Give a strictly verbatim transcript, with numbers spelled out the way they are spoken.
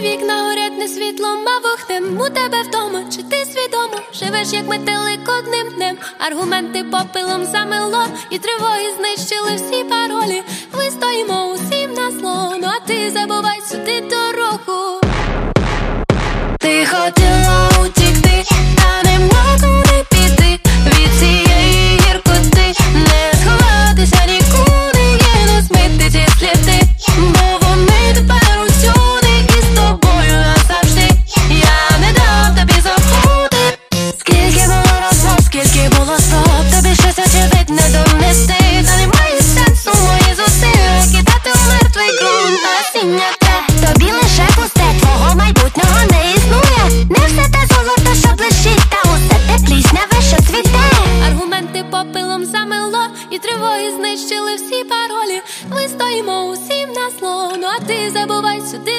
вікна горять не світлом, а вогнем. У тебе вдома, чи ти свідомо живеш, як метелик одним днем? Аргументи попелом замело, і тривоги знищили всі паролі. Вистоїмо усім на зло, ну а ти забувай сюди дорогу. Ти хотіла утікти, та нема куди піти. Від цієї гіркоти не сховатися нікуди, є не змити ці сліди, бо вони тепер усюди і з тобою назавжди. Я не дам тобі забути. Скільки було розмов, скільки було спроб тобі щось очевидне донести, та немає сенсу мої зусилля кидати у мертвий ґрунт насіння те. Тобі лише пусте, твого майбутнього не існує. Не все те золото, що блищить, та усе те плісняве, що цвіте. Аргументи попелом замело, і тривоги знищили всі паролі. Вистоїмо усім на зло, ну а ти забувай сюди